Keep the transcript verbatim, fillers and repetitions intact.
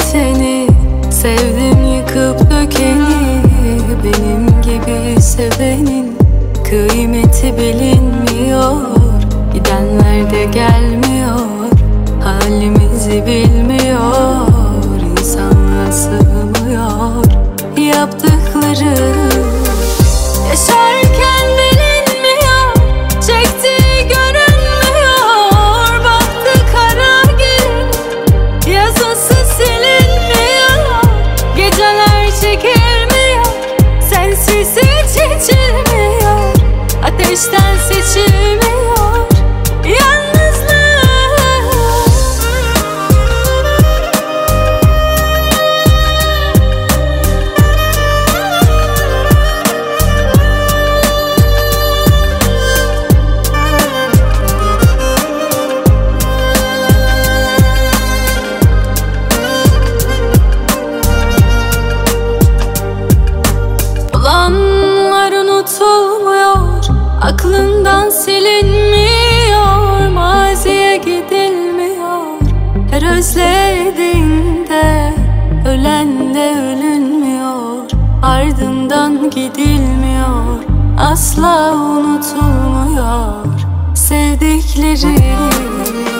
biteni, sevdim yıkıp dökeni. Benim gibi sevenin kıymeti bilinmiyor. Gidenler de gelmiyor, halimizi bilmiyor. İnsanla sığmıyor yaptıkları. Yaşarken bilinmiyor, çektiği görünmüyor. Baktı kara gün, yazısı silinmiyor. Geceler çekilmiyor, sensiz hiç içilmiyor. Ateşten seçilmiyor yalnızlık. Olanlar unutulmuyor, aklından silinmiyor. Maziye gidilmiyor, her özlediğinde ölenle ölünmüyor. Ardından gidilmiyor, asla unutulmuyor sevdikleri.